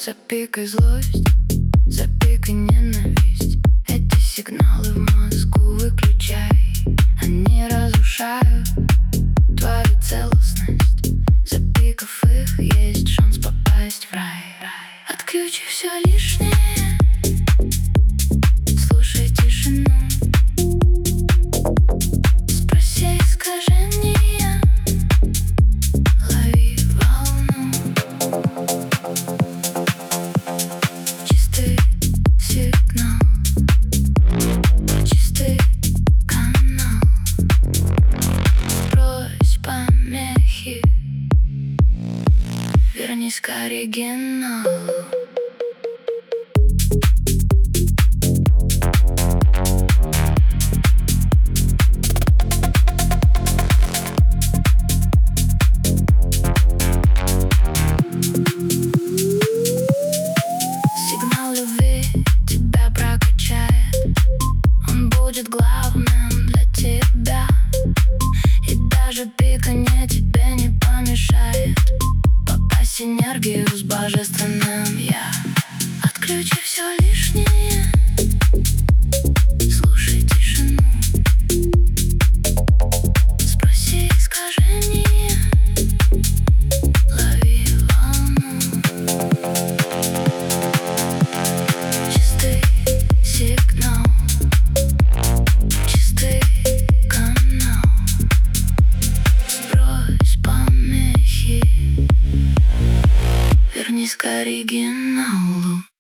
Запикай злость, запикай ненависть. Эти сигналы в мозгу выключай. Они разрушают твою целостность. Запикав их, есть шанс попасть в рай. Отключи все лишнее, слушай тишину. Спроси искажения, лови волну. Чистый сигнал, чистый канал. Брось помехи, вернись к оригиналу. Сигнал любви тебя прокачает. Он будет главным для тебя. И даже пиканье тебе не помешает попасть в синергию с божественным я. Отключи все лишнее, слушай тишину. Спроси искажения, лови волну. Чистый сигнал, чистый канал. Сбрось помехи, вернись к оригиналу.